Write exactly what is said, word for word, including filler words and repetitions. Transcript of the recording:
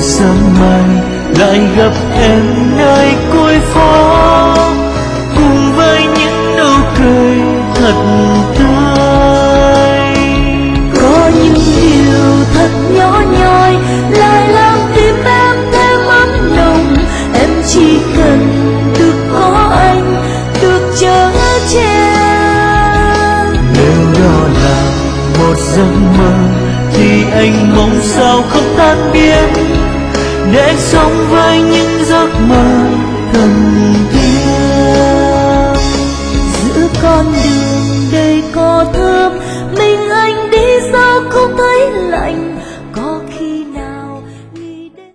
sớm mai lại gặp em nơi cuối phố, cùng với những nụ cười thật tươi. Có những điều thật nhỏ nhoi lại làm tim em thêm ấm nồng. Em chỉ cần được có anh, được chở che. Nếu đó là một giấc mơ thì anh mong sao không tan biến, để anh sống với những giấc mơ thân thiết. Giữa con đường